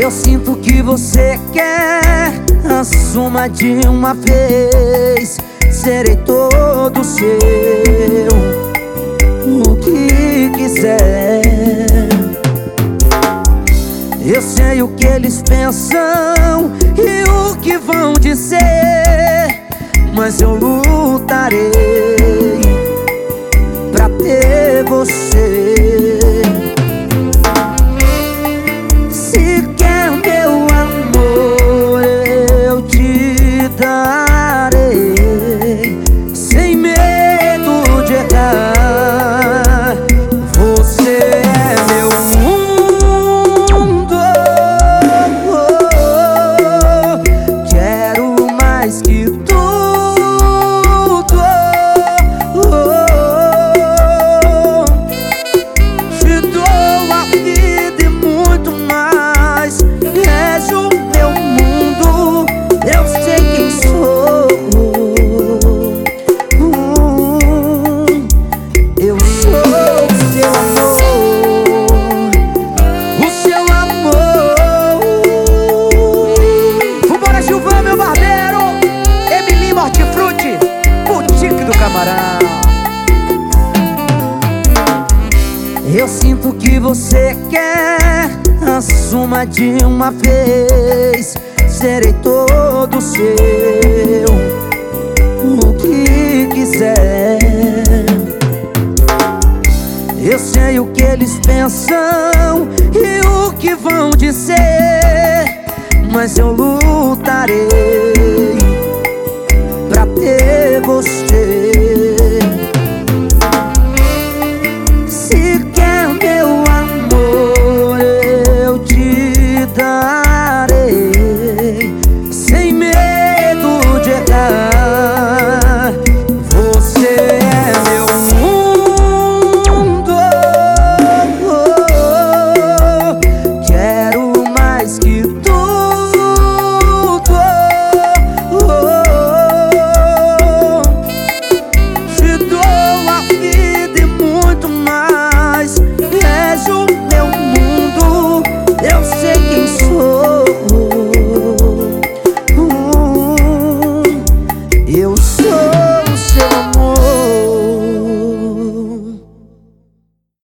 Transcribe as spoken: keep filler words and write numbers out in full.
Eu sinto que você quer, assuma de uma vez. Serei todo seu, o que quiser. Eu sei o que eles pensam e o que vão dizer, mas eu lutarei pra ter você. Se quer meu amor, eu te darei, sem medo de errar. Você é meu mundo, quero mais que tudo. Te dou a vida e muito mais. És o meu mundo, eu sei quem sou. Hum, eu sou o seu amor, o seu amor. Vambora, Gilvan, meu barbeiro. Emilinho Hortifruti, Boutique do Camarão. Eu sinto que você quer, assuma de uma vez. Serei todo seu, o que quiser. Eu sei o que eles pensam e o que vão dizer, mas eu lutarei pra ter você.